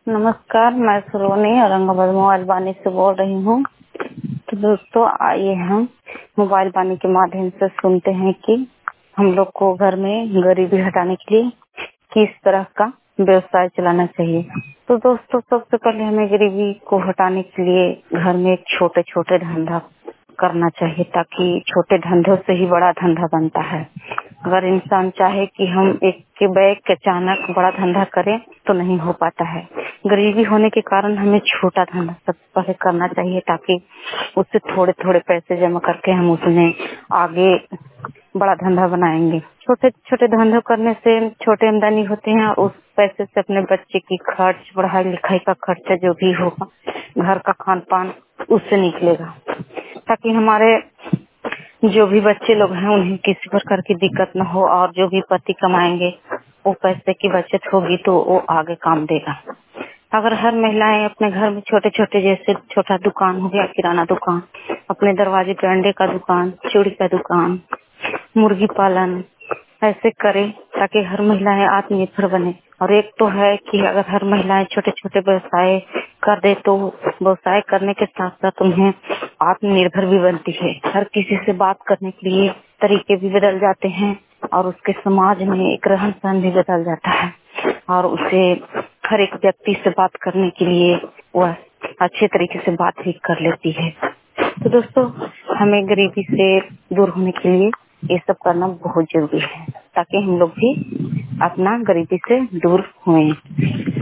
नमस्कार, मैं सलोनी औरंगाबाद मोबाइल वाणी से बोल रही हूँ। तो दोस्तों, आइए हम मोबाइल वाणी के माध्यम से सुनते हैं कि हम लोग को घर में गरीबी हटाने के लिए किस तरह का व्यवसाय चलाना चाहिए। तो दोस्तों, सबसे पहले हमें गरीबी को हटाने के लिए घर में छोटे छोटे धंधा करना चाहिए, ताकि छोटे धंधों से ही बड़ा धंधा बनता है। अगर इंसान चाहे कि हम एक के बैग अचानक बड़ा धंधा करें तो नहीं हो पाता है। गरीबी होने के कारण हमें छोटा धंधा सबसे पहले करना चाहिए, ताकि उससे थोड़े थोड़े पैसे जमा करके हम उसमें आगे बड़ा धंधा बनाएंगे। छोटे छोटे धंधों करने से छोटे आमदनी होते हैं और उस पैसे से अपने बच्चे की खर्च, पढ़ाई लिखाई का खर्चा जो भी होगा, घर का खान पान उससे निकलेगा, ताकि हमारे जो भी बच्चे लोग हैं उन्हें किसी प्रकार की दिक्कत न हो। और जो भी पति कमाएंगे वो पैसे की बचत होगी तो वो आगे काम देगा। अगर हर महिलाएं अपने घर में छोटे छोटे, जैसे छोटा दुकान हो गया, किराना दुकान, अपने दरवाजे पे अंडे का दुकान, चूड़ी का दुकान, मुर्गी पालन ऐसे करें, ताकि हर महिलाएं आत्मनिर्भर बने। और एक तो है कि अगर हर महिलाएं छोटे छोटे व्यवसाय कर दे तो व्यवसाय करने के साथ साथ उन्हें आत्मनिर्भर भी बनती है। हर किसी से बात करने के लिए तरीके भी बदल जाते हैं और उसके समाज में एक रहन सहन भी बदल जाता है और उसे हर एक व्यक्ति से बात करने के लिए वह अच्छे तरीके से बात भी कर लेती है। तो दोस्तों, हमें गरीबी से दूर होने के लिए ये सब करना बहुत जरूरी है, ताकि हम लोग भी अपना गरीबी से दूर हुए।